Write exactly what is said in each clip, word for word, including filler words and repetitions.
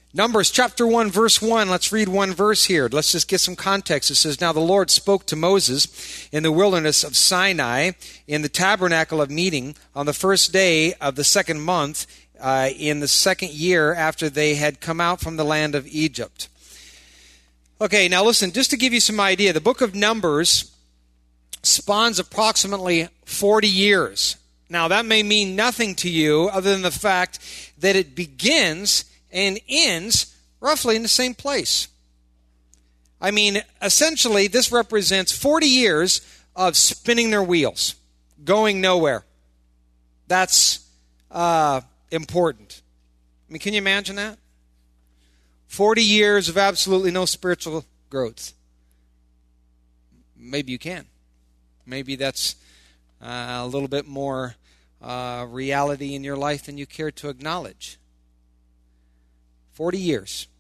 Numbers chapter one, verse one. Let's read one verse here. Let's just get some context. It says, "Now the Lord spoke to Moses in the wilderness of Sinai in the tabernacle of meeting on the first day of the second month uh, in the second year after they had come out from the land of Egypt." Okay, now listen, just to give you some idea, the book of Numbers spawns approximately forty years. Now that may mean nothing to you other than the fact that it begins and ends roughly in the same place. I mean, essentially, this represents forty years of spinning their wheels, going nowhere. That's uh, important. I mean, can you imagine that? forty years of absolutely no spiritual growth. Maybe you can. Maybe that's uh, a little bit more uh, reality in your life than you care to acknowledge. forty years.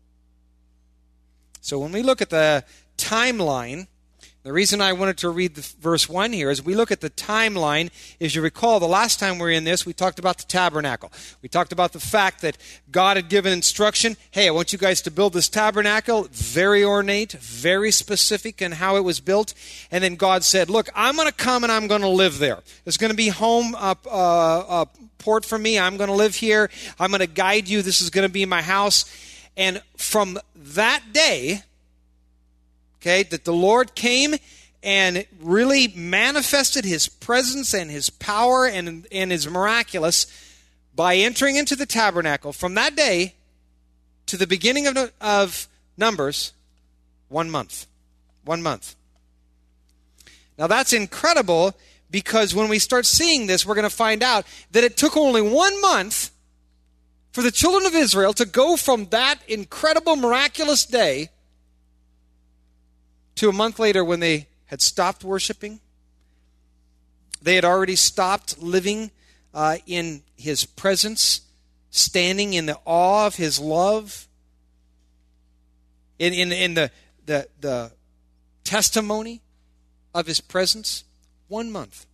So when we look at the timeline, the reason I wanted to read the verse one here is we look at the timeline. As you recall, the last time we were in this, we talked about the tabernacle. We talked about the fact that God had given instruction. Hey, I want you guys to build this tabernacle. Very ornate, very specific in how it was built. And then God said, look, I'm going to come and I'm going to live there. There's going to be home uh, uh, uh, port for me. I'm going to live here. I'm going to guide you. This is going to be my house. And from that day, okay, that the Lord came and really manifested his presence and his power and, and his miraculous by entering into the tabernacle. From that day to the beginning of, of Numbers, one month. One month. Now that's incredible, because when we start seeing this, we're going to find out that it took only one month for the children of Israel to go from that incredible, miraculous day to a month later when they had stopped worshiping. They had already stopped living uh, in his presence, standing in the awe of his love, in, in, in the, the, the testimony of his presence. One month.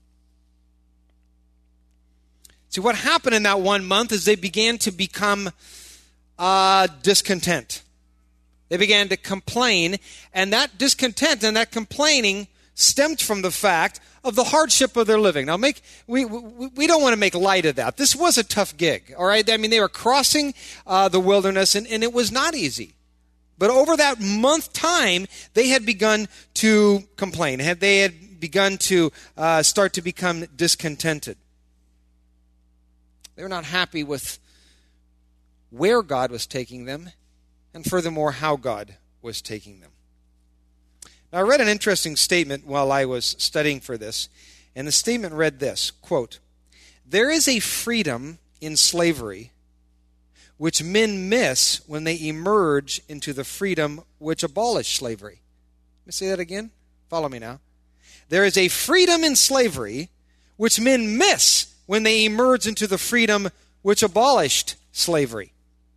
See, what happened in that one month is they began to become uh, discontent. They began to complain, and that discontent and that complaining stemmed from the fact of the hardship of their living. Now, make we we, we don't want to make light of that. This was a tough gig, all right? I mean, they were crossing uh, the wilderness, and, and it was not easy. But over that month time, they had begun to complain. They had begun to uh, start to become discontented. They were not happy with where God was taking them, and furthermore, how God was taking them. Now, I read an interesting statement while I was studying for this, and the statement read this, quote, "There is a freedom in slavery which men miss when they emerge into the freedom which abolished slavery." Let me say that again. Follow me now. There is a freedom in slavery which men miss when they emerge into the freedom which abolished slavery.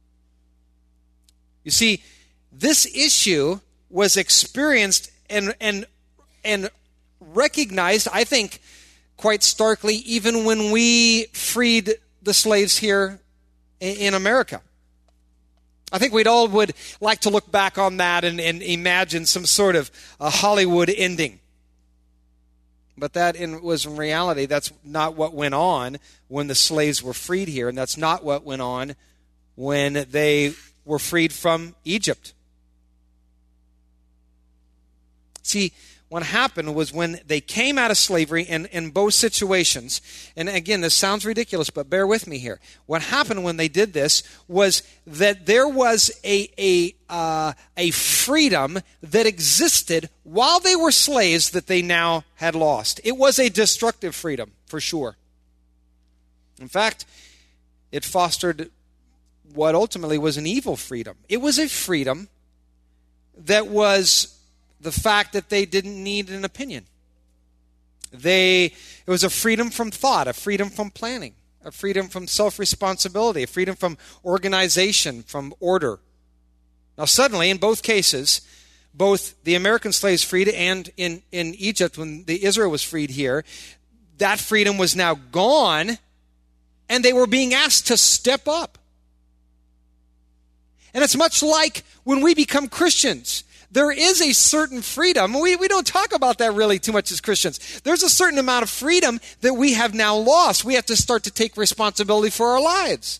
You see, this issue was experienced and and and recognized, I think, quite starkly, even when we freed the slaves here in America. I think we'd all would like to look back on that and, and imagine some sort of a Hollywood ending. But that in, was in reality, that's not what went on when the slaves were freed here, and that's not what went on when they were freed from Egypt. See, what happened was when they came out of slavery in, in both situations, and again, this sounds ridiculous, but bear with me here. What happened when they did this was that there was a, a, uh, a freedom that existed while they were slaves that they now had lost. It was a destructive freedom, for sure. In fact, it fostered what ultimately was an evil freedom. It was a freedom that was the fact that they didn't need an opinion. They, it was a freedom from thought, a freedom from planning, a freedom from self-responsibility, a freedom from organization, from order. Now suddenly, in both cases, both the American slaves freed and in, in Egypt, when the Israel was freed here, that freedom was now gone, and they were being asked to step up. And it's much like when we become Christians. There is a certain freedom. We, we don't talk about that really too much as Christians. There's a certain amount of freedom that we have now lost. We have to start to take responsibility for our lives.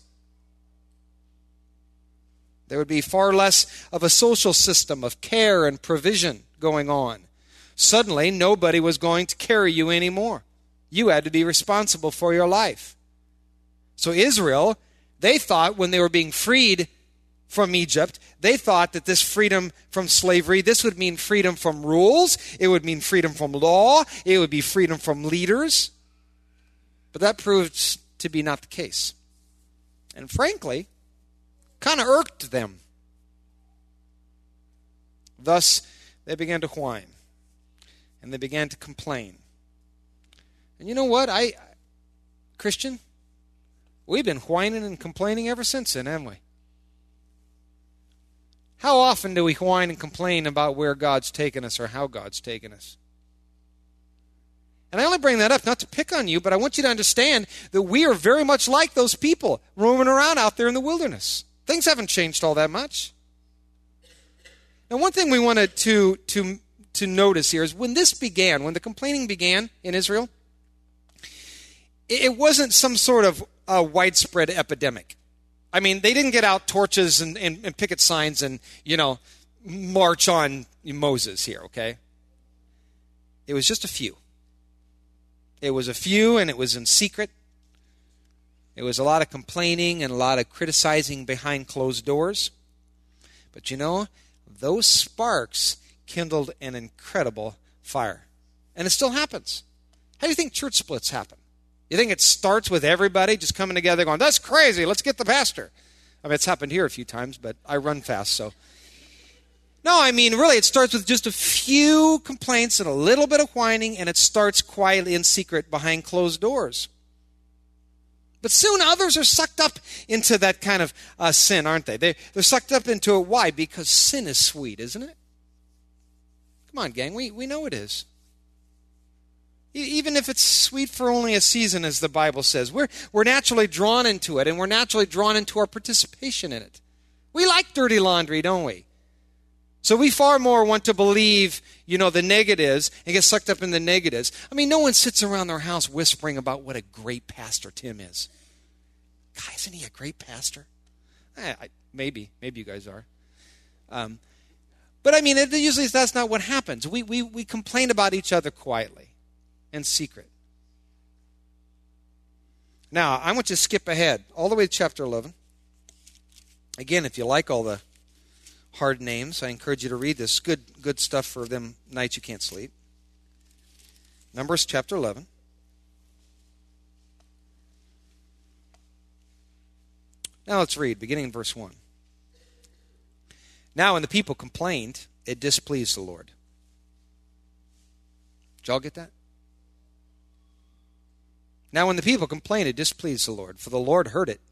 There would be far less of a social system of care and provision going on. Suddenly, nobody was going to carry you anymore. You had to be responsible for your life. So Israel, they thought when they were being freed from Egypt, they thought that this freedom from slavery, this would mean freedom from rules, it would mean freedom from law, it would be freedom from leaders. But that proved to be not the case. And frankly, kind of irked them. Thus, they began to whine, and they began to complain. And you know what? I, Christian, we've been whining and complaining ever since then, haven't we? How often do we whine and complain about where God's taken us or how God's taken us? And I only bring that up not to pick on you, but I want you to understand that we are very much like those people roaming around out there in the wilderness. Things haven't changed all that much. Now, one thing we wanted to, to, to notice here is when this began, when the complaining began in Israel, it wasn't some sort of uh, widespread epidemic. I mean, they didn't get out torches and, and, and picket signs and, you know, march on Moses here, okay? It was just a few. It was a few, and it was in secret. It was a lot of complaining and a lot of criticizing behind closed doors. But you know, those sparks kindled an incredible fire. And it still happens. How do you think church splits happen? You think it starts with everybody just coming together going, that's crazy, let's get the pastor. I mean, it's happened here a few times, but I run fast, so. No, I mean, really, it starts with just a few complaints and a little bit of whining, and it starts quietly in secret behind closed doors. But soon others are sucked up into that kind of uh, sin, aren't they? they? They're sucked up into it. Why? Because sin is sweet, isn't it? Come on, gang, we, we know it is. Even if it's sweet for only a season, as the Bible says. We're, we're naturally drawn into it, and we're naturally drawn into our participation in it. We like dirty laundry, don't we? So we far more want to believe, you know, the negatives and get sucked up in the negatives. I mean, no one sits around their house whispering about what a great pastor Tim is. God, isn't he a great pastor? Eh, I, maybe. Maybe you guys are. Um, but I mean, it, usually that's not what happens. We, we, we complain about each other quietly. In secret. Now, I want you to skip ahead all the way to chapter eleven. Again, if you like all the hard names, I encourage you to read this. Good, good stuff for them nights you can't sleep. Numbers chapter eleven. Now let's read, beginning in verse one. Now when the people complained, it displeased the Lord. Did y'all get that? Now when the people complained, it displeased the Lord, for the Lord heard it,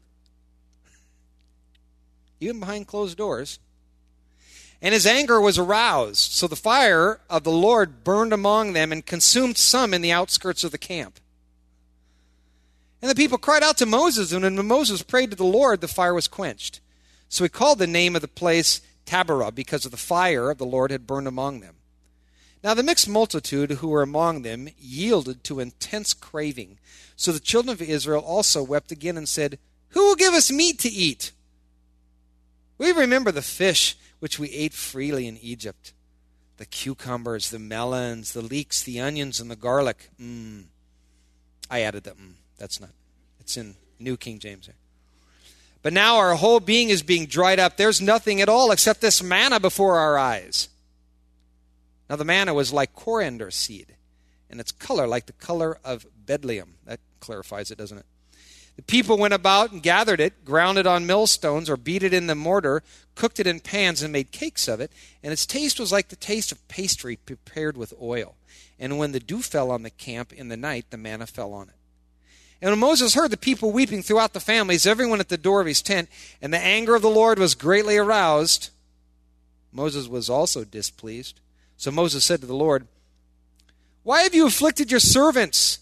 even behind closed doors. And his anger was aroused, so the fire of the Lord burned among them and consumed some in the outskirts of the camp. And the people cried out to Moses, and when Moses prayed to the Lord, the fire was quenched. So he called the name of the place Taberah, because of the fire of the Lord had burned among them. Now the mixed multitude who were among them yielded to intense craving. So the children of Israel also wept again and said, who will give us meat to eat? We remember the fish which we ate freely in Egypt, the cucumbers, the melons, the leeks, the onions, and the garlic. Mm. I added that. Mm. That's not. It's in New King James. But now our whole being is being dried up. There's nothing at all except this manna before our eyes. Now the manna was like coriander seed, and its color like the color of bdellium. That clarifies it, doesn't it? The people went about and gathered it, ground it on millstones, or beat it in the mortar, cooked it in pans, and made cakes of it. And its taste was like the taste of pastry prepared with oil. And when the dew fell on the camp in the night, the manna fell on it. And when Moses heard the people weeping throughout the families, everyone at the door of his tent, and the anger of the Lord was greatly aroused, Moses was also displeased. So Moses said to the Lord, why have you afflicted your servants?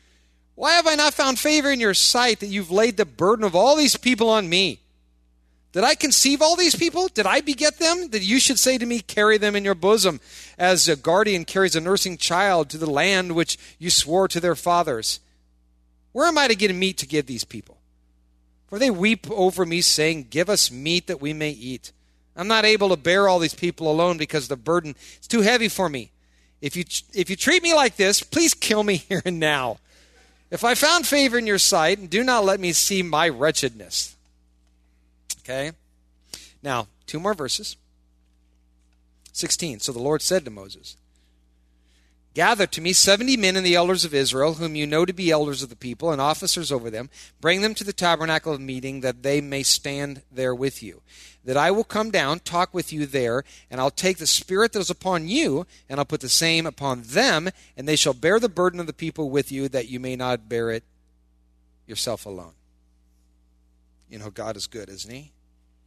Why have I not found favor in your sight that you've laid the burden of all these people on me? Did I conceive all these people? Did I beget them? That you should say to me, carry them in your bosom, as a guardian carries a nursing child to the land which you swore to their fathers. Where am I to get meat to give these people? For they weep over me, saying, give us meat that we may eat. I'm not able to bear all these people alone because the burden is too heavy for me. If you if you treat me like this, please kill me here and now. If I found favor in your sight, and do not let me see my wretchedness. Okay? Now, two more verses. sixteen. So the Lord said to Moses, gather to me seventy men and the elders of Israel, whom you know to be elders of the people, and officers over them. Bring them to the tabernacle of meeting, that they may stand there with you. That I will come down, talk with you there, and I'll take the spirit that is upon you, and I'll put the same upon them, and they shall bear the burden of the people with you, that you may not bear it yourself alone. You know, God is good, isn't he?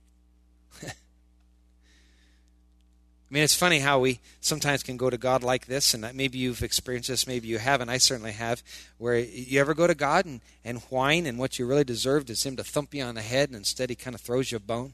I mean, it's funny how we sometimes can go to God like this, and maybe you've experienced this, maybe you haven't. I certainly have, where you ever go to God and, and whine, and what you really deserved is him to thump you on the head, and instead he kind of throws you a bone.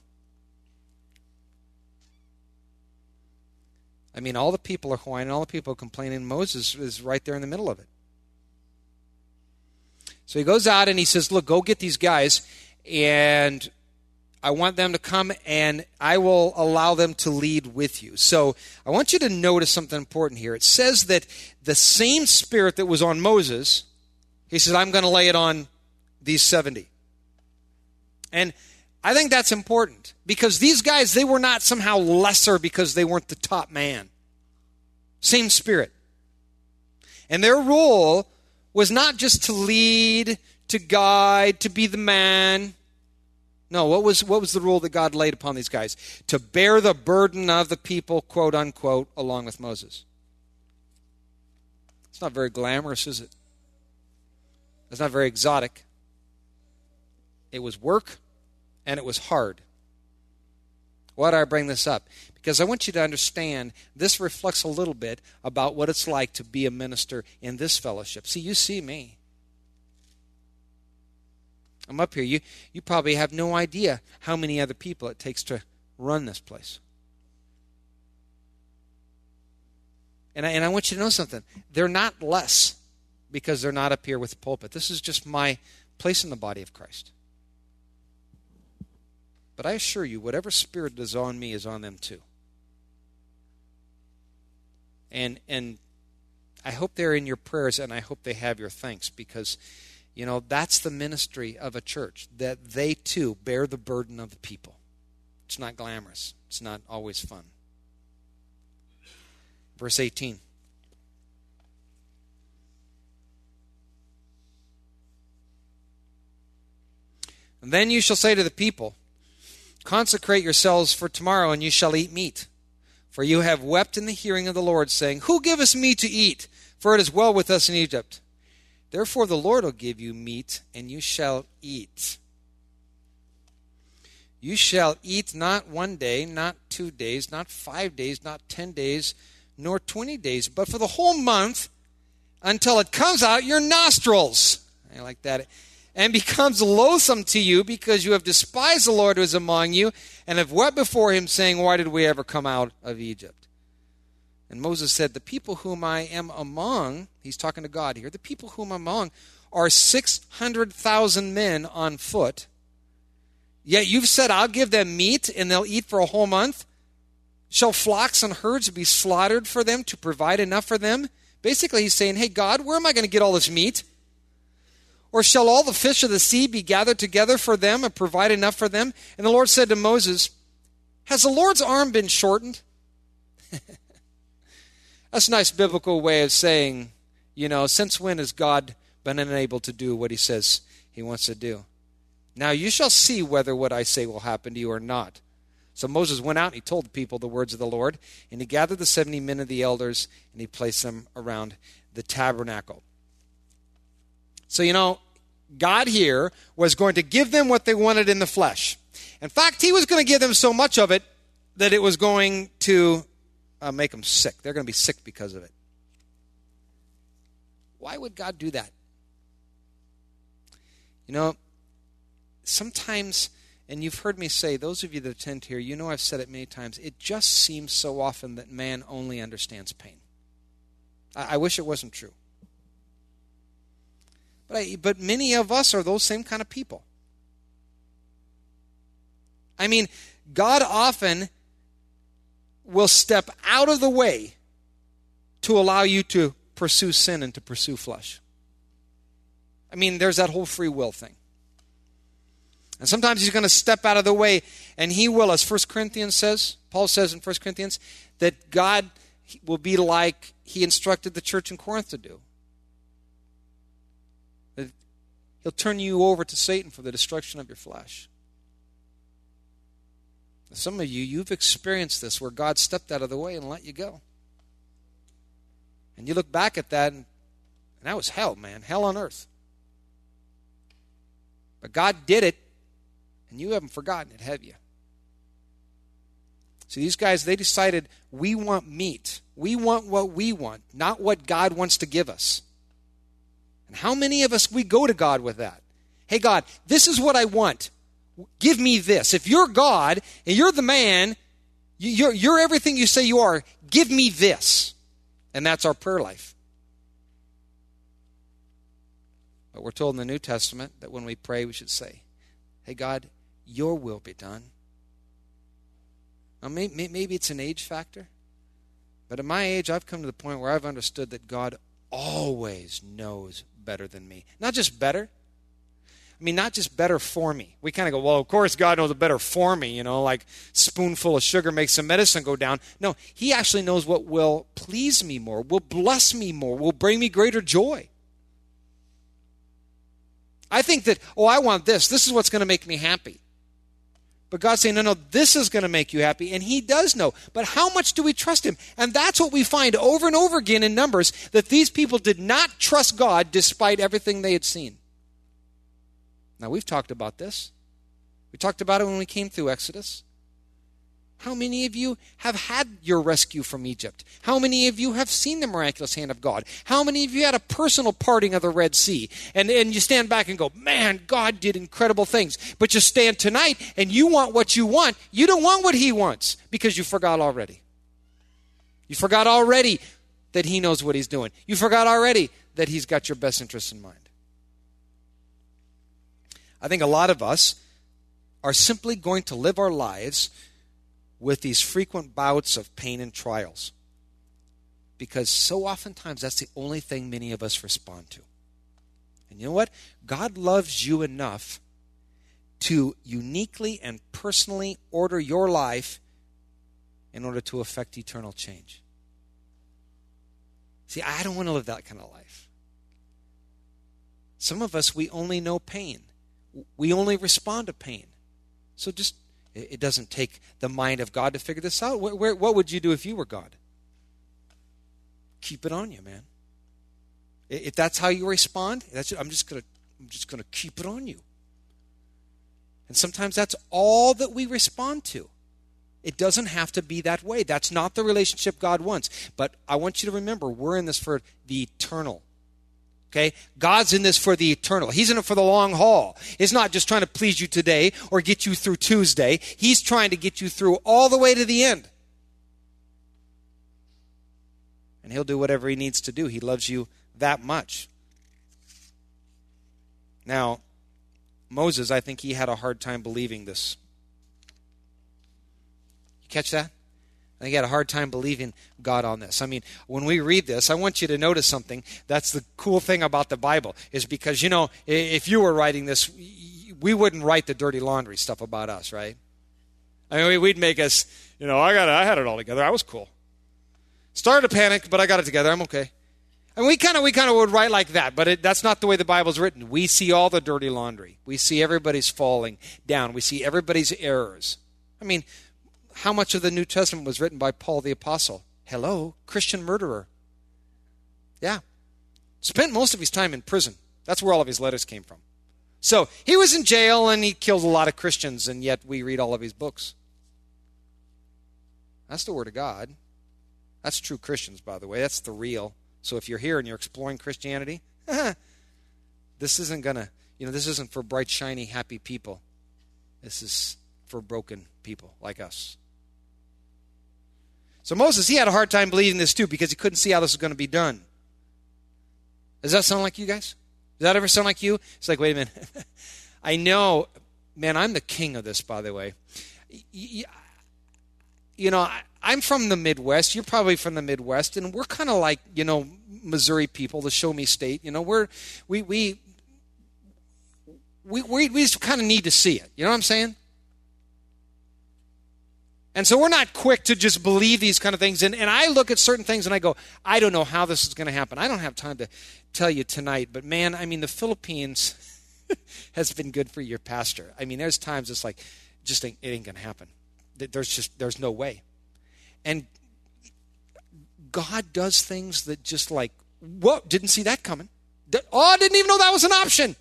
I mean, all the people are whining, all the people are complaining. Moses is right there in the middle of it. So he goes out and he says, look, go get these guys, and I want them to come, and I will allow them to lead with you. So I want you to notice something important here. It says that the same spirit that was on Moses, he says, I'm going to lay it on these seventy. And I think that's important, because these guys, they were not somehow lesser because they weren't the top man. Same spirit. And their role was not just to lead, to guide, to be the man. No, what was what was the rule that God laid upon these guys? To bear the burden of the people, quote unquote, along with Moses. It's not very glamorous, is it? It's not very exotic. It was work, and it was hard. Why do I bring this up? Because I want you to understand this reflects a little bit about what it's like to be a minister in this fellowship. See, you see me. I'm up here. You you probably have no idea how many other people it takes to run this place. And I, and I want you to know something. They're not less because they're not up here with the pulpit. This is just my place in the body of Christ. But I assure you, whatever spirit is on me is on them too. And and I hope they're in your prayers, and I hope they have your thanks, because you know, that's the ministry of a church, that they too bear the burden of the people. It's not glamorous. It's not always fun. Verse eighteen. And then you shall say to the people, consecrate yourselves for tomorrow, and you shall eat meat. For you have wept in the hearing of the Lord, saying, who giveth meat to eat? For it is well with us in Egypt. Therefore the Lord will give you meat, and you shall eat. You shall eat not one day, not two days, not five days, not ten days, nor twenty days, but for the whole month, until it comes out your nostrils. I like that. And becomes loathsome to you, because you have despised the Lord who is among you, and have wept before him, saying, why did we ever come out of Egypt? And Moses said, the people whom I am among, he's talking to God here, the people whom I'm among are six hundred thousand men on foot. Yet you've said, I'll give them meat, and they'll eat for a whole month. Shall flocks and herds be slaughtered for them to provide enough for them? Basically, he's saying, hey, God, where am I going to get all this meat? Or shall all the fish of the sea be gathered together for them and provide enough for them? And the Lord said to Moses, has the Lord's arm been shortened? That's a nice biblical way of saying, you know, since when has God been unable to do what he says he wants to do? Now you shall see whether what I say will happen to you or not. So Moses went out and he told the people the words of the Lord, and he gathered the seventy men of the elders, and he placed them around the tabernacle. So, you know, God here was going to give them what they wanted in the flesh. In fact, he was going to give them so much of it that it was going to uh, make them sick. They're going to be sick because of it. Why would God do that? You know, sometimes And you've heard me say, those of you that attend here, you know I've said it many times, it just seems so often that man only understands pain. I, I wish it wasn't true. But, I, but many of us are those same kind of people. I mean, God often will step out of the way to allow you to pursue sin and to pursue flesh. I mean, there's that whole free will thing. And sometimes he's going to step out of the way, and he will, as First Corinthians says, Paul says in First Corinthians, that God will be like he instructed the church in Corinth to do. That he'll turn you over to Satan for the destruction of your flesh. Some of you, you've experienced this where God stepped out of the way and let you go. And you look back at that, and, and that was hell, man. Hell on earth. But God did it, and you haven't forgotten it, have you? See, these guys, they decided, we want meat. We want what we want, not what God wants to give us. And how many of us, we go to God with that? Hey, God, this is what I want. Give me this. If you're God and you're the man, you're, you're everything you say you are, give me this. And that's our prayer life. But we're told in the New Testament that when we pray, we should say, hey, God, your will be done. Now, maybe, maybe it's an age factor, but at my age, I've come to the point where I've understood that God always knows better than me. Not just better. I mean, not just better for me. We kind of go, well, of course God knows better for me, you know, like spoonful of sugar makes the medicine go down. No, he actually knows what will please me more, will bless me more, will bring me greater joy. I think that, oh, I want this. This is what's going to make me happy. But God's saying, no, no, this is going to make you happy. And he does know. But how much do we trust him? And that's what we find over and over again in Numbers, that these people did not trust God despite everything they had seen. Now, we've talked about this. We talked about it when we came through Exodus. How many of you have had your rescue from Egypt? How many of you have seen the miraculous hand of God? How many of you had a personal parting of the Red Sea? And, and you stand back and go, man, God did incredible things. But you stand tonight and you want what you want. You don't want what he wants because you forgot already. You forgot already that he knows what he's doing. You forgot already that he's got your best interests in mind. I think a lot of us are simply going to live our lives with these frequent bouts of pain and trials, because so oftentimes that's the only thing many of us respond to. And you know what? God loves you enough to uniquely and personally order your life in order to affect eternal change. See, I don't want to live that kind of life. Some of us, we only know pain. We only respond to pain. So just, it doesn't take the mind of God to figure this out. Where, where, what would you do if you were God? Keep it on you, man. If that's how you respond, that's, I'm just gonna, I'm just gonna keep it on you. And sometimes that's all that we respond to. It doesn't have to be that way. That's not the relationship God wants. But I want you to remember, we're in this for the eternal. Okay? God's in this for the eternal. He's in it for the long haul. He's not just trying to please you today or get you through Tuesday. He's trying to get you through all the way to the end. And he'll do whatever he needs to do. He loves you that much. Now, Moses, I think he had a hard time believing this. You catch that? I think he had a hard time believing God on this. I mean, when we read this, I want you to notice something. That's the cool thing about the Bible, is because, you know, if you were writing this, we wouldn't write the dirty laundry stuff about us, right? I mean, we'd make us, you know, I got it, I had it all together. I was cool. Started to panic, but I got it together. I'm okay. And we kind of we kind of would write like that, but it, that's not the way the Bible's written. We see all the dirty laundry. We see everybody's falling down. We see everybody's errors. I mean, how much of the New Testament was written by Paul the Apostle? Hello, Christian murderer. Yeah. Spent most of his time in prison. That's where all of his letters came from. So he was in jail and he killed a lot of Christians, and yet we read all of his books. That's the Word of God. That's true Christians, by the way. That's the real. So if you're here and you're exploring Christianity, this isn't going to, you know, this isn't for bright, shiny, happy people. This is for broken people like us. So Moses, he had a hard time believing this too because he couldn't see how this was going to be done. Does that sound like you guys? Does that ever sound like you? It's like, wait a minute. I know, man, I'm the king of this, by the way. You know, I'm from the Midwest. You're probably from the Midwest, and we're kind of like, you know, Missouri people, the show me state. You know, we're we we we we, we just kind of need to see it. You know what I'm saying? And so we're not quick to just believe these kind of things. And, and I look at certain things and I go, I don't know how this is going to happen. I don't have time to tell you tonight. But man, I mean, the Philippines has been good for your pastor. I mean, there's times it's like, just ain't, it ain't going to happen. There's just, there's no way. And God does things that just like, whoa, didn't see that coming. Oh, I didn't even know that was an option.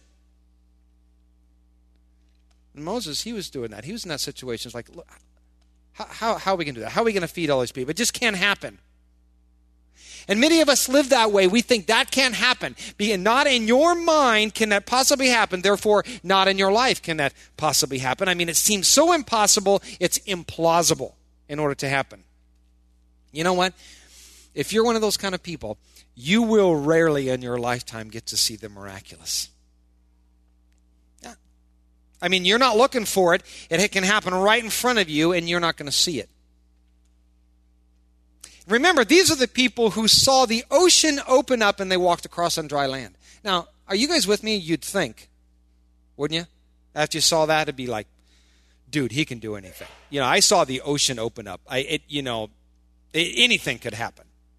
And Moses, he was doing that. He was in that situation. It's like, look, How, how, how are we going to do that? How are we going to feed all these people? It just can't happen. And many of us live that way. We think that can't happen. Being not in your mind can that possibly happen. Therefore, not in your life can that possibly happen. I mean, it seems so impossible, it's implausible in order to happen. You know what? If you're one of those kind of people, you will rarely in your lifetime get to see the miraculous. I mean, you're not looking for it. It can happen right in front of you, and you're not going to see it. Remember, these are the people who saw the ocean open up and they walked across on dry land. Now, are you guys with me? You'd think, wouldn't you? After you saw that, it'd be like, dude, he can do anything. You know, I saw the ocean open up. I, it, you know, it, anything could happen.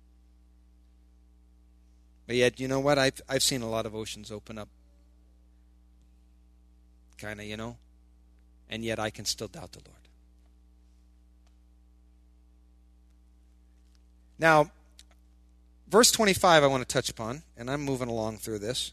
But yet, you know what? I've, I've seen a lot of oceans open up. Kind of, you know, and yet I can still doubt the Lord. Now, verse twenty-five I want to touch upon, and I'm moving along through this.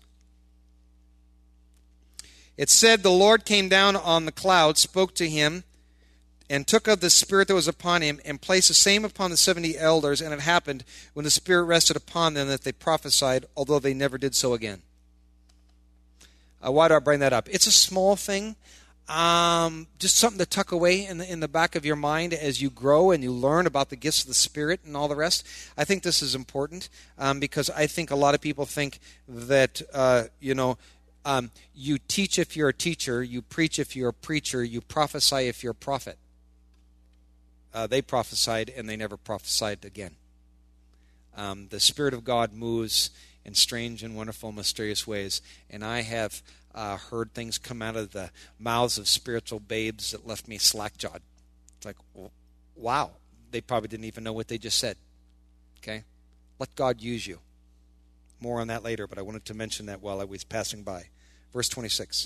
It said, the Lord came down on the cloud, spoke to him, and took of the Spirit that was upon him, and placed the same upon the seventy elders, and it happened, when the Spirit rested upon them, that they prophesied, although they never did so again. Uh, why do I bring that up? It's a small thing, um, just something to tuck away in the, in the back of your mind as you grow and you learn about the gifts of the Spirit and all the rest. I think this is important um, because I think a lot of people think that, uh, you know, um, you teach if you're a teacher, you preach if you're a preacher, you prophesy if you're a prophet. Uh, they prophesied and they never prophesied again. Um, the Spirit of God moves in strange and wonderful, mysterious ways. And I have uh, heard things come out of the mouths of spiritual babes that left me slack-jawed. It's like, wow, they probably didn't even know what they just said. Okay? Let God use you. More on that later, but I wanted to mention that while I was passing by. Verse twenty-six.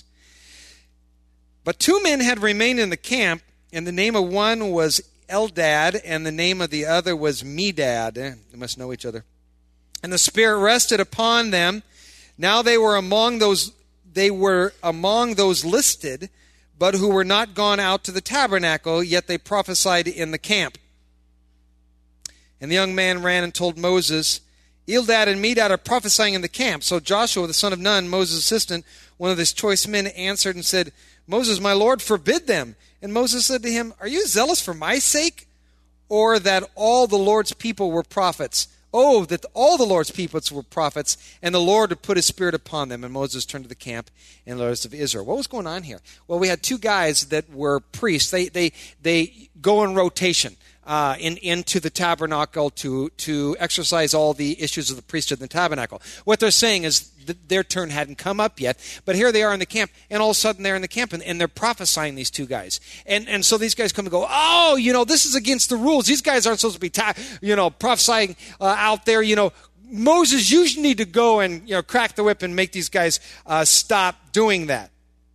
But two men had remained in the camp, and the name of one was Eldad, and the name of the other was Medad. They must know each other. And the Spirit rested upon them. Now they were among those they were among those listed, but who were not gone out to the tabernacle, yet they prophesied in the camp. And the young man ran and told Moses, Eldad and Medad are prophesying in the camp. So Joshua, the son of Nun, Moses' assistant, one of his choice men, answered and said, Moses, my Lord, forbid them. And Moses said to him, are you zealous for my sake, or that all the Lord's people were prophets? Oh, that all the Lord's people were prophets, and the Lord would put his Spirit upon them. And Moses turned to the camp and the rest of Israel. What was going on here? Well, we had two guys that were priests. They they they go in rotation uh, in, into the tabernacle to, to exercise all the issues of the priesthood in the tabernacle. What they're saying is that their turn hadn't come up yet, but here they are in the camp, and all of a sudden they're in the camp, and, and they're prophesying, these two guys. And and so these guys come and go, oh, you know, this is against the rules. These guys aren't supposed to be, ta- you know, prophesying uh, out there, you know. Moses, you need to go and, you know, crack the whip and make these guys uh, stop doing that.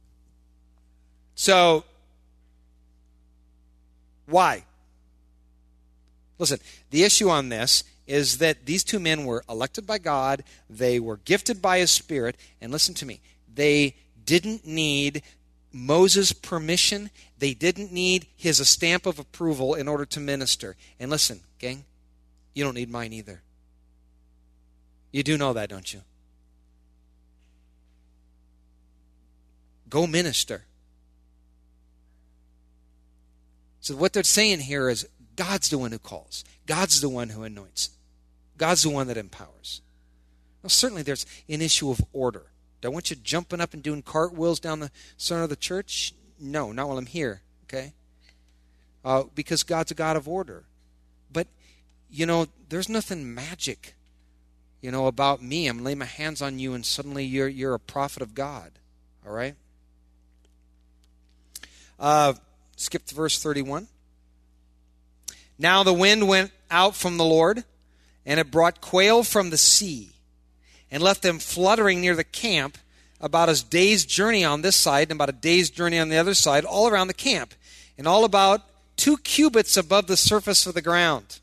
So, why? Listen, the issue on this is that these two men were elected by God, they were gifted by His Spirit, and listen to me, they didn't need Moses' permission, they didn't need his a stamp of approval in order to minister. And listen, gang, you don't need mine either. You do know that, don't you? Go minister. So what they're saying here is God's the one who calls. God's the one who anoints. God's the one that empowers. Now, certainly there's an issue of order. Do I want you jumping up and doing cartwheels down the center of the church? No, not while I'm here, okay? Uh, because God's a God of order. But, you know, there's nothing magic, you know, about me. I'm laying my hands on you and suddenly you're you're a prophet of God, all right? Uh, skip to verse thirty-one. Now the wind went out from the Lord, and it brought quail from the sea, and left them fluttering near the camp, about a day's journey on this side, and about a day's journey on the other side, all around the camp, and all about two cubits above the surface of the ground.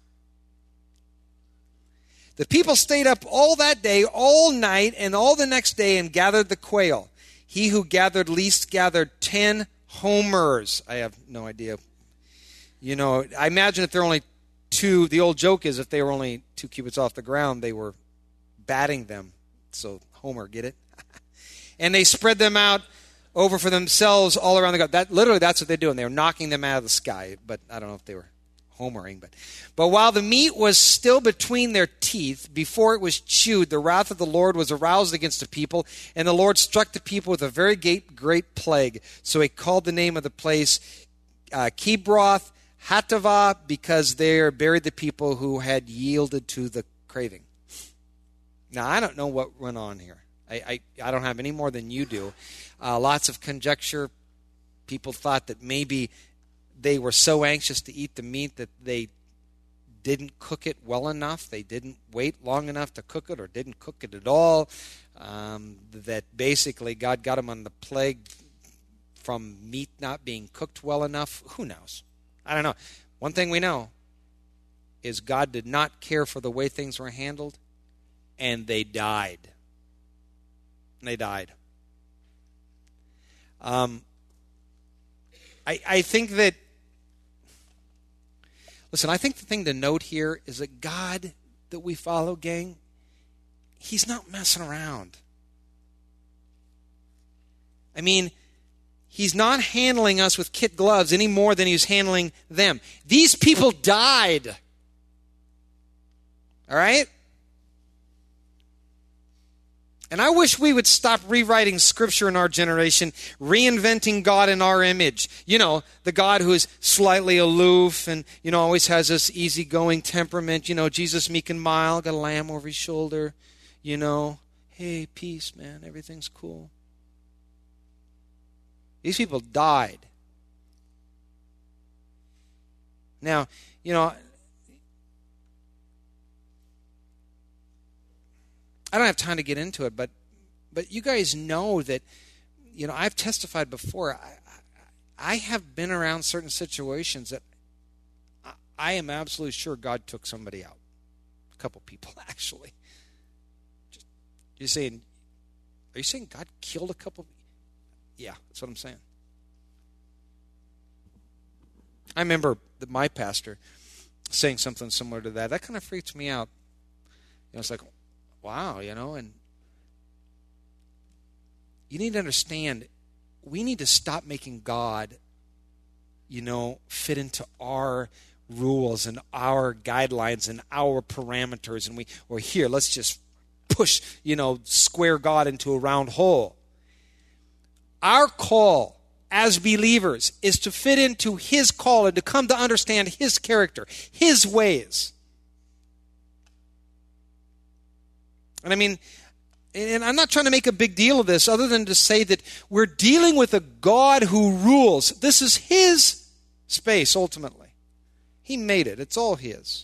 The people stayed up all that day, all night, and all the next day, and gathered the quail. He who gathered least gathered ten homers. I have no idea. You know, I imagine if they're only two, the old joke is if they were only two cubits off the ground, they were batting them. So, homer, get it? And they spread them out over for themselves all around the ground. That, literally, that's what they're doing. They were knocking them out of the sky. But I don't know if they were homering. But, but while the meat was still between their teeth, before it was chewed, the wrath of the Lord was aroused against the people, and the Lord struck the people with a very great, great plague. So he called the name of the place uh, Kibroth Hattaavah, because there buried the people who had yielded to the craving. Now, I don't know what went on here. I, I, I don't have any more than you do. Uh, lots of conjecture. People thought that maybe they were so anxious to eat the meat that they didn't cook it well enough. They didn't wait long enough to cook it, or didn't cook it at all. Um, that basically God got them on the plague from meat not being cooked well enough. Who knows? I don't know. One thing we know is God did not care for the way things were handled, and they died. They died. Um, I, I think that, listen, I think the thing to note here is that God that we follow, gang, he's not messing around. I mean, he's not handling us with kid gloves any more than he was handling them. These people died. All right? And I wish we would stop rewriting Scripture in our generation, reinventing God in our image. You know, the God who is slightly aloof and, you know, always has this easygoing temperament. You know, Jesus meek and mild, got a lamb over his shoulder. You know, hey, peace, man, everything's cool. These people died. Now, you know, I don't have time to get into it, but but you guys know that, you know, I've testified before. I, I, I have been around certain situations that I, I am absolutely sure God took somebody out. A couple people, actually. Just, you're saying, are you saying God killed a couple? Yeah, that's what I'm saying. I remember that my pastor saying something similar to that. That kind of freaked me out. You know, it's like, wow, you know, and you need to understand, we need to stop making God, you know, fit into our rules and our guidelines and our parameters. And we, or here, let's just push, you know, square God into a round hole. Our call as believers is to fit into his call and to come to understand his character, his ways. And I mean, and I'm not trying to make a big deal of this other than to say that we're dealing with a God who rules. This is his space, ultimately. He made it. It's all his.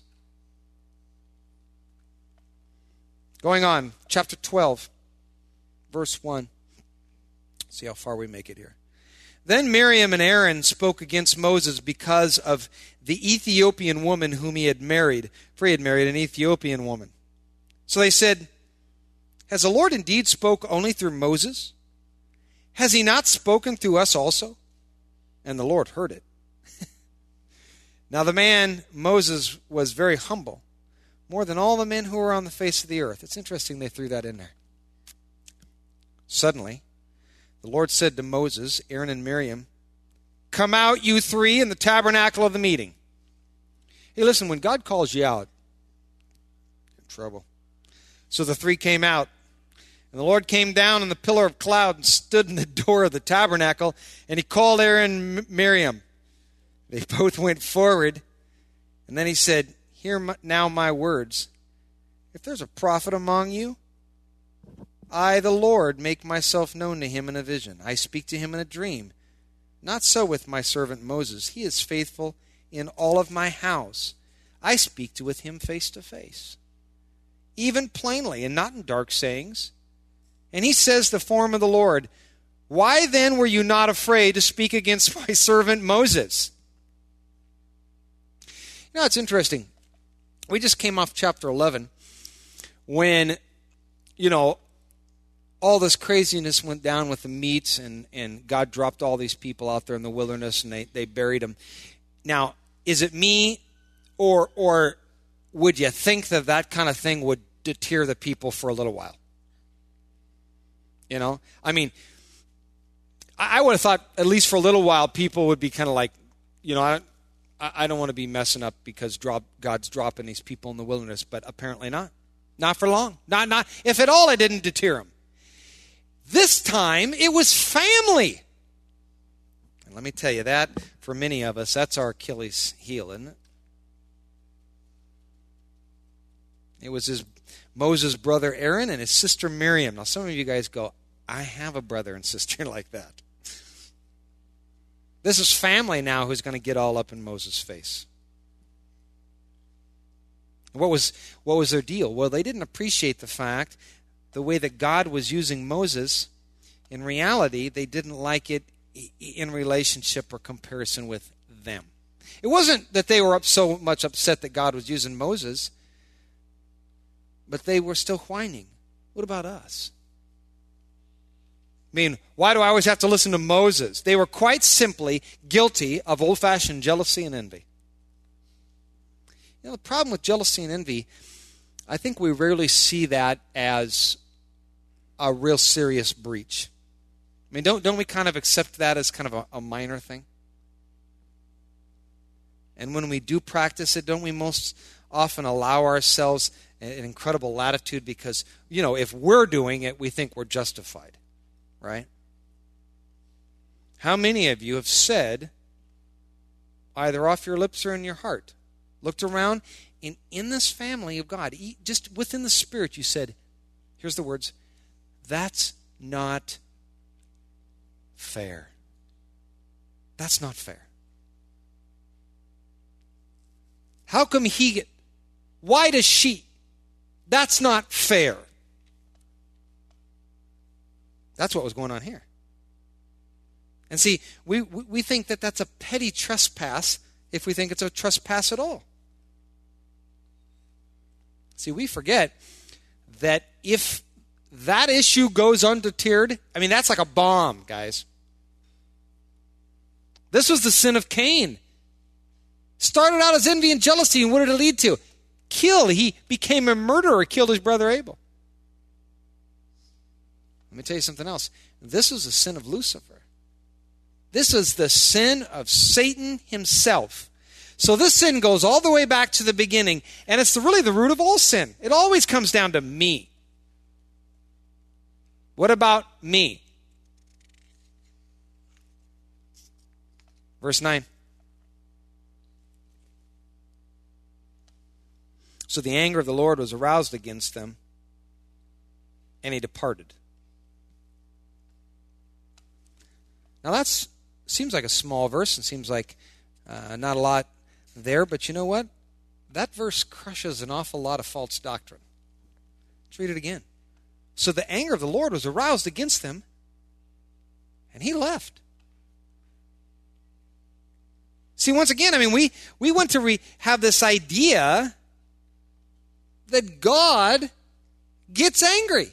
Going on, chapter twelve, verse one. See how far we make it here. Then Miriam and Aaron spoke against Moses because of the Ethiopian woman whom he had married, for he had married an Ethiopian woman. So they said, has the Lord indeed spoke only through Moses? Has he not spoken through us also? And the Lord heard it. Now the man, Moses, was very humble, more than all the men who were on the face of the earth. It's interesting they threw that in there. Suddenly, the Lord said to Moses, Aaron and Miriam, Come out, you three, in the tabernacle of the meeting. Hey, listen, when God calls you out, you're in trouble. So the three came out. And the Lord came down in the pillar of cloud and stood in the door of the tabernacle, and he called Aaron and Miriam. They both went forward, and then he said, hear my, now my words. If there's a prophet among you, I, the Lord, make myself known to him in a vision. I speak to him in a dream. Not so with my servant Moses. He is faithful in all of my house. I speak to with him face to face, even plainly, and not in dark sayings. And he says the form of the Lord, why then were you not afraid to speak against my servant Moses? You know, it's interesting. We just came off chapter eleven when, you know, all this craziness went down with the meats, and, and God dropped all these people out there in the wilderness, and they, they buried them. Now, is it me, or or would you think that that kind of thing would deter the people for a little while? You know? I mean, I, I would have thought, at least for a little while, people would be kind of like, you know, I, I don't want to be messing up because drop, God's dropping these people in the wilderness, but apparently not. Not for long. Not, not, if at all, it didn't deter them. This time, it was family. And let me tell you that, for many of us, that's our Achilles heel, isn't it? It was his Moses' brother Aaron and his sister Miriam. Now, some of you guys go, I have a brother and sister like that. This is family now who's going to get all up in Moses' face. What was, what was their deal? Well, they didn't appreciate the fact the way that God was using Moses. In reality, they didn't like it in relationship or comparison with them. It wasn't that they were up so much upset that God was using Moses, but they were still whining. What about us? I mean, why do I always have to listen to Moses? They were quite simply guilty of old-fashioned jealousy and envy. You know, the problem with jealousy and envy, I think we rarely see that as a real serious breach. I mean, don't don't we kind of accept that as kind of a, a minor thing? And when we do practice it, don't we most often allow ourselves an incredible latitude because, you know, if we're doing it, we think we're justified, right? How many of you have said, either off your lips or in your heart, looked around, and in this family of God, just within the Spirit, you said, here's the words, that's not fair. That's not fair. How come he get, why does she? That's not fair. That's what was going on here. And see, we, we think that that's a petty trespass if we think it's a trespass at all. See, we forget that if that issue goes undeterred, I mean, that's like a bomb, guys. This was the sin of Cain. Started out as envy and jealousy, and what did it lead to? Kill. He became a murderer, killed his brother Abel. Let me tell you something else. This was the sin of Lucifer. This is the sin of Satan himself. So this sin goes all the way back to the beginning, and it's the, really the root of all sin. It always comes down to me. What about me? Verse nine. So the anger of the Lord was aroused against them, and he departed. Now that seems like a small verse, and seems like uh, not a lot there, but you know what? That verse crushes an awful lot of false doctrine. Let's read it again. So the anger of the Lord was aroused against them, and he left. See, once again, I mean, we, we want to re- have this idea that God gets angry.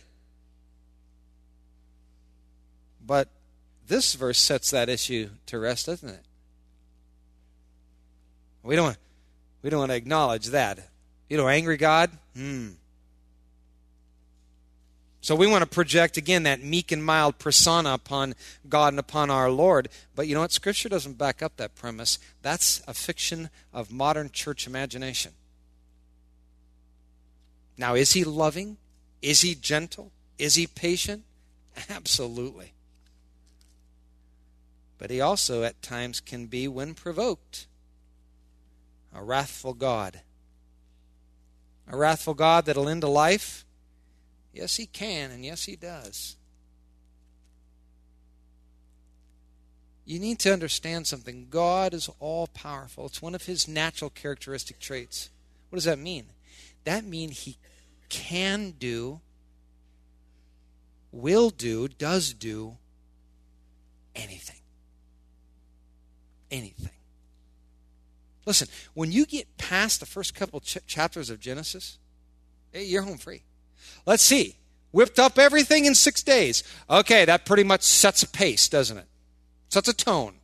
But this verse sets that issue to rest, doesn't it? We don't, we don't want to acknowledge that. You know, angry God? Hmm. So we want to project, again, that meek and mild persona upon God and upon our Lord. But you know what? Scripture doesn't back up that premise. That's a fiction of modern church imagination. Now, is he loving? Is he gentle? Is he patient? Absolutely. But he also at times can be, when provoked, a wrathful God. A wrathful God that'll end a life. Yes, he can, and yes, he does. You need to understand something. God is all-powerful. It's one of his natural characteristic traits. What does that mean? That means he can do, will do, does do anything. Anything. Listen, when you get past the first couple ch- chapters of Genesis, hey, you're home free. Let's see. Whipped up everything in six days. Okay, that pretty much sets a pace, doesn't it? Sets a tone.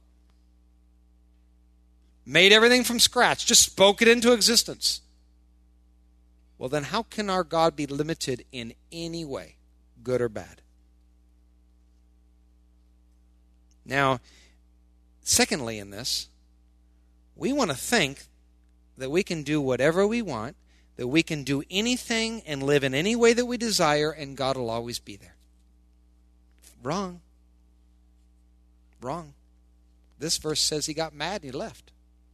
Made everything from scratch. Just spoke it into existence. Well, then how can our God be limited in any way, good or bad? Now, secondly in this, we want to think that we can do whatever we want, that we can do anything and live in any way that we desire, and God will always be there. Wrong. Wrong. This verse says he got mad and he left.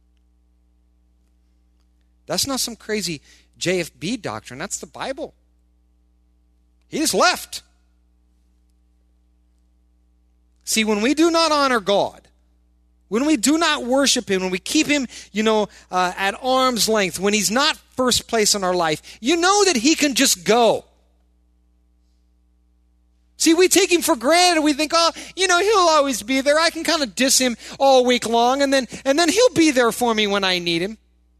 That's not some crazy J F B doctrine. That's the Bible. He just left. See, when we do not honor God, when we do not worship him, when we keep him, you know, uh, at arm's length, when he's not first place in our life, you know that he can just go. See, we take him for granted. We think, oh, you know, he'll always be there. I can kind of diss him all week long, and then and then he'll be there for me when I need him.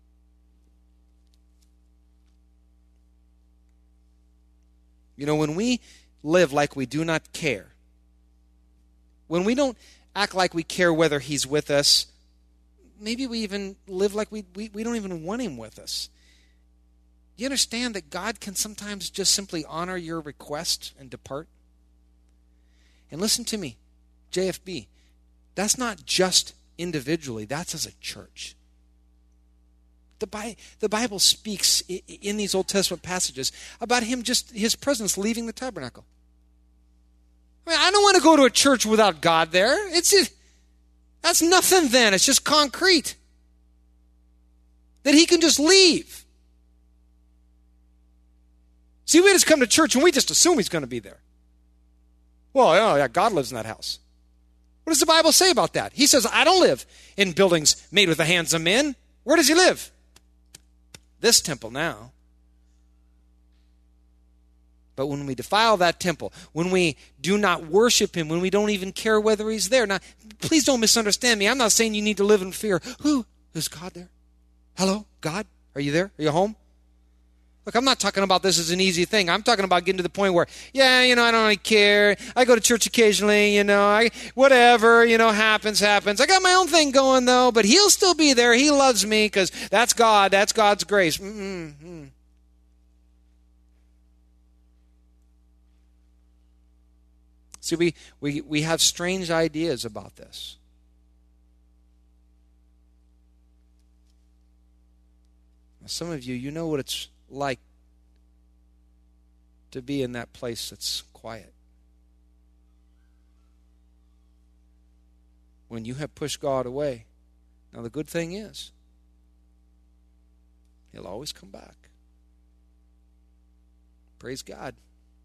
You know, when we live like we do not care, when we don't act like we care whether he's with us, maybe we even live like we, we, we don't even want him with us. You understand that God can sometimes just simply honor your request and depart? And listen to me, J F B, that's not just individually, that's as a church. The, Bi- the Bible speaks in these Old Testament passages about him just, his presence leaving the tabernacle. I mean, I don't want to go to a church without God there. It's just, that's nothing then. It's just concrete. That he can just leave. See, we just come to church and we just assume he's going to be there. Well, oh, yeah, God lives in that house. What does the Bible say about that? He says, I don't live in buildings made with the hands of men. Where does he live? This temple now. But when we defile that temple, when we do not worship him, when we don't even care whether he's there. Now, please don't misunderstand me. I'm not saying you need to live in fear. Who? Is God there? Hello? God? Are you there? Are you home? Look, I'm not talking about this as an easy thing. I'm talking about getting to the point where, yeah, you know, I don't really care. I go to church occasionally, you know, I whatever, you know, happens, happens. I got my own thing going, though, but he'll still be there. He loves me because that's God. That's God's grace. Mm-mm-mm. See, we, we, we have strange ideas about this. Now, some of you, you know what it's like to be in that place that's quiet. When you have pushed God away. Now, the good thing is, he'll always come back. Praise God.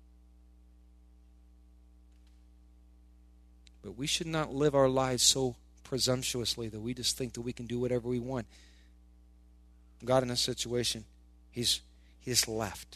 But we should not live our lives so presumptuously that we just think that we can do whatever we want. God in this situation, he's he just left.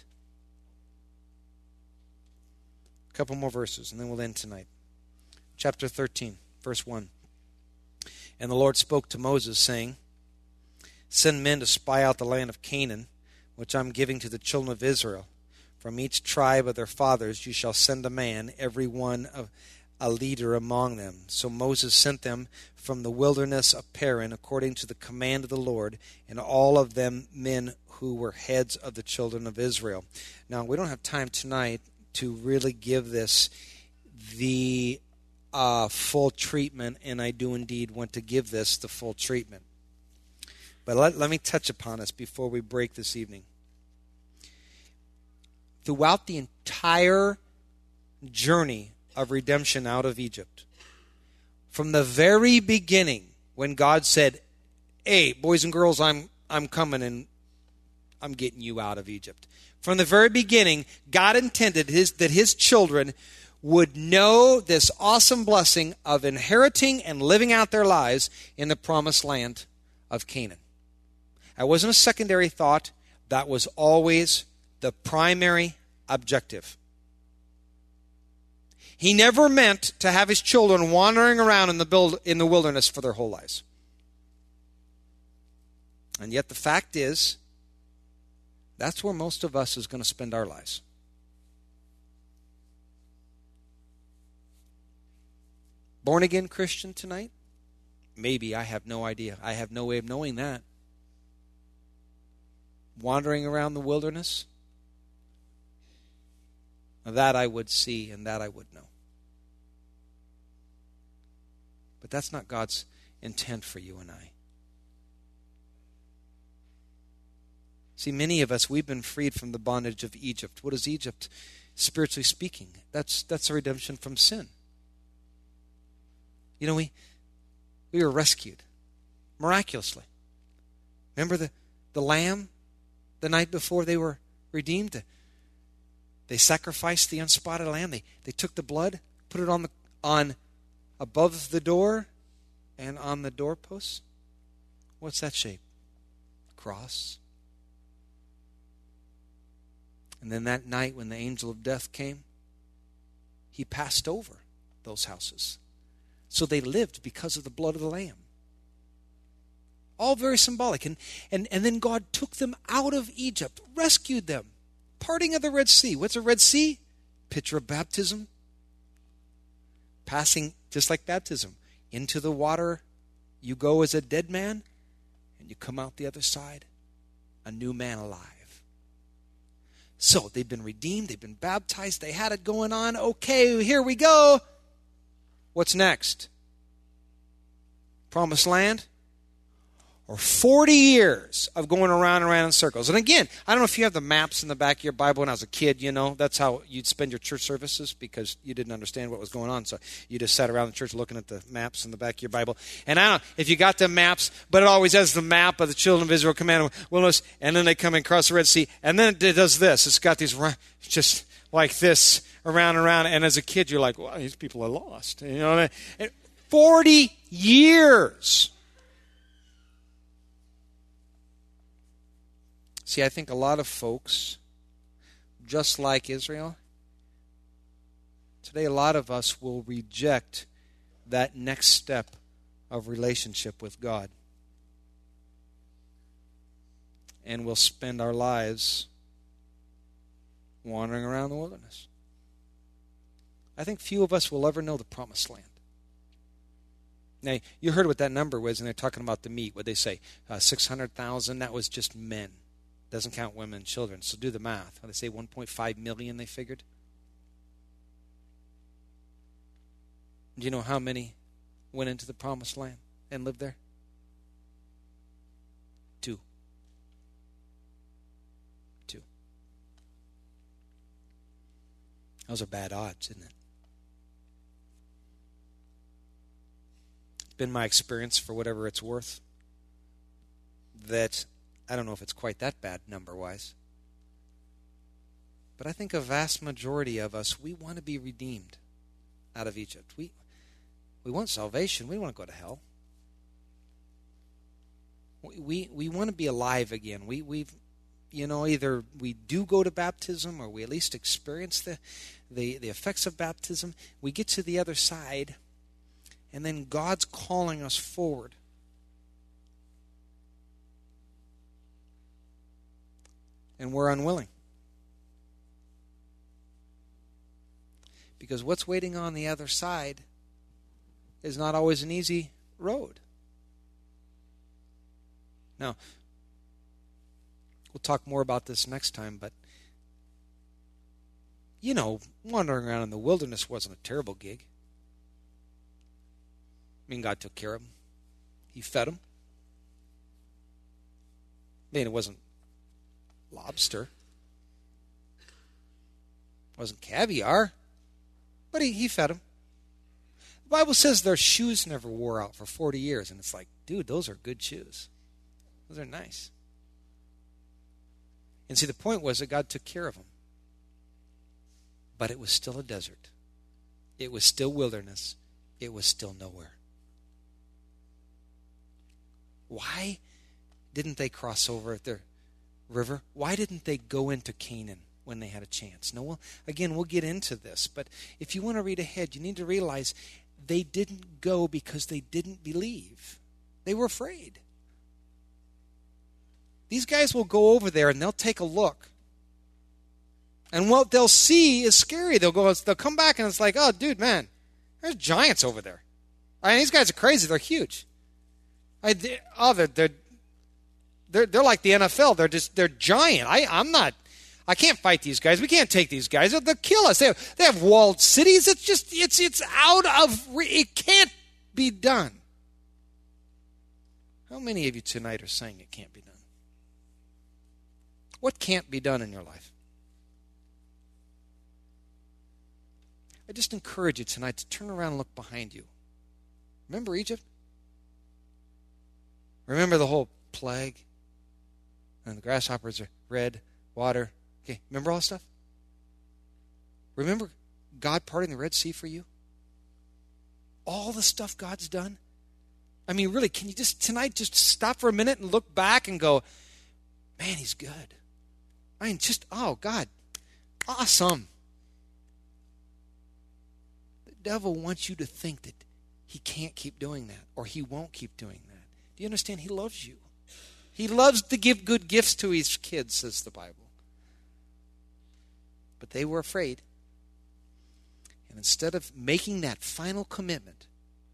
A couple more verses, and then we'll end tonight. Chapter thirteen, verse one. And the Lord spoke to Moses, saying, Send men to spy out the land of Canaan, which I'm giving to the children of Israel. From each tribe of their fathers you shall send a man, every one of a leader among them. So Moses sent them from the wilderness of Paran according to the command of the Lord, and all of them men who were heads of the children of Israel. Now, we don't have time tonight to really give this the uh, full treatment, and I do indeed want to give this the full treatment. But let, let me touch upon this before we break this evening. Throughout the entire journey of redemption out of Egypt, from the very beginning, when God said, hey, boys and girls, I'm I'm coming and I'm getting you out of Egypt. From the very beginning, God intended his, that his children would know this awesome blessing of inheriting and living out their lives in the promised land of Canaan. That wasn't a secondary thought. That was always the primary objective. He never meant to have his children wandering around in the build, in the wilderness for their whole lives. And yet the fact is, that's where most of us is going to spend our lives. Born-again Christian tonight? Maybe. I have no idea. I have no way of knowing that. Wandering around the wilderness? That I would see and that I would know. But that's not God's intent for you and I. See, many of us, we've been freed from the bondage of Egypt. What is Egypt, spiritually speaking? That's that's a redemption from sin. You know, we we were rescued miraculously. Remember the, the lamb the night before they were redeemed? They sacrificed the unspotted lamb. They they took the blood, put it on the on above the door and on the doorposts. What's that shape? Cross. And then that night when the angel of death came, he passed over those houses. So they lived because of the blood of the Lamb. All very symbolic. And, and, and then God took them out of Egypt, rescued them. Parting of the Red Sea. What's a Red Sea? Picture of baptism. Passing, just like baptism, into the water. You go as a dead man, and you come out the other side, a new man alive. So they've been redeemed, they've been baptized, they had it going on. Okay, here we go. What's next? Promised land? Or forty years of going around and around in circles. And again, I don't know if you have the maps in the back of your Bible. When I was a kid, you know, that's how you'd spend your church services because you didn't understand what was going on. So you just sat around the church looking at the maps in the back of your Bible. And I don't know if you got the maps, but it always has the map of the children of Israel commanding wilderness, and then they come and cross the Red Sea, and then it does this. It's got these just like this around and around. And as a kid, you're like, wow, these people are lost. You know, and forty years. See, I think a lot of folks, just like Israel, today a lot of us will reject that next step of relationship with God. And we'll spend our lives wandering around the wilderness. I think few of us will ever know the promised land. Now, you heard what that number was, and they're talking about the meat. What they say? Uh, six hundred thousand, that was just men. Doesn't count women and children. So do the math. They say one point five million, they figured. Do you know how many went into the promised land and lived there? Two. Two. Those are bad odds, isn't it? It's been my experience, for whatever it's worth, that I don't know if it's quite that bad number-wise. But I think a vast majority of us, we want to be redeemed out of Egypt. We we want salvation. We don't want to go to hell. We we, we want to be alive again. We we've you know, either we do go to baptism or we at least experience the the, the effects of baptism. We get to the other side, and then God's calling us forward. And we're unwilling. Because what's waiting on the other side is not always an easy road. Now, we'll talk more about this next time, but you know, wandering around in the wilderness wasn't a terrible gig. I mean, God took care of them. He fed them. I mean, it wasn't lobster. It wasn't caviar. But he, he fed them. The Bible says their shoes never wore out for forty years. And it's like, dude, those are good shoes. Those are nice. And see, the point was that God took care of them. But it was still a desert. It was still wilderness. It was still nowhere. Why didn't they cross over at the river? Why didn't they go into Canaan when they had a chance? No, well, again, we'll get into this. But if you want to read ahead, you need to realize they didn't go because they didn't believe. They were afraid. These guys will go over there and they'll take a look. And what they'll see is scary. They'll go, they'll come back and it's like, oh, dude, man, there's giants over there. I mean, these guys are crazy. They're huge. I, they, oh, they're, they're they're they're like the N F L. They're just they're giant. I I'm not. I can't fight these guys. We can't take these guys. They'll, they'll kill us. They have, they have walled cities. It's just it's it's out of. It can't be done. How many of you tonight are saying it can't be done? What can't be done in your life? I just encourage you tonight to turn around and look behind you. Remember Egypt? Remember the whole plague? And the grasshoppers are red, water. Okay, remember all that stuff? Remember God parting the Red Sea for you? All the stuff God's done? I mean, really, can you just tonight just stop for a minute and look back and go, man, he's good. I mean, just, oh, God, awesome. The devil wants you to think that he can't keep doing that or he won't keep doing that. Do you understand? He loves you. He loves to give good gifts to his kids, says the Bible. But they were afraid. And instead of making that final commitment,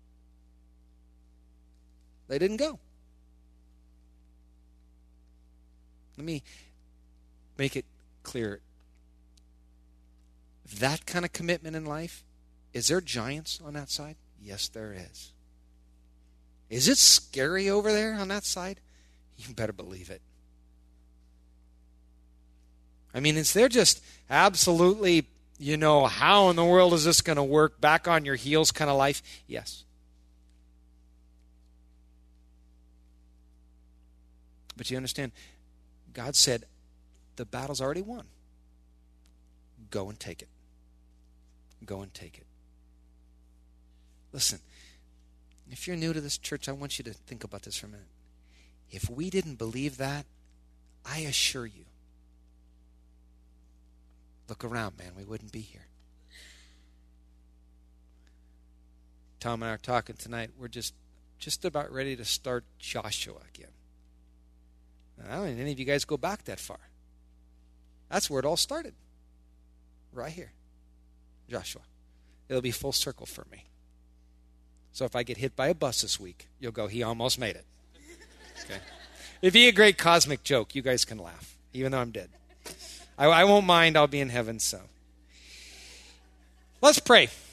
they didn't go. Let me make it clear. That kind of commitment in life, is there giants on that side? Yes, there is. Is it scary over there on that side? You better believe it. I mean, is there just absolutely, you know, how in the world is this going to work, back on your heels kind of life? Yes. But you understand, God said, the battle's already won. Go and take it. Go and take it. Listen, if you're new to this church, I want you to think about this for a minute. If we didn't believe that, I assure you, look around, man, we wouldn't be here. Tom and I are talking tonight. We're just, just about ready to start Joshua again. I don't think any of you guys go back that far. That's where it all started. Right here. Joshua. It'll be full circle for me. So if I get hit by a bus this week, you'll go, he almost made it. Okay. It'd be a great cosmic joke. You guys can laugh, even though I'm dead. I, I won't mind. I'll be in heaven, so. Let's pray.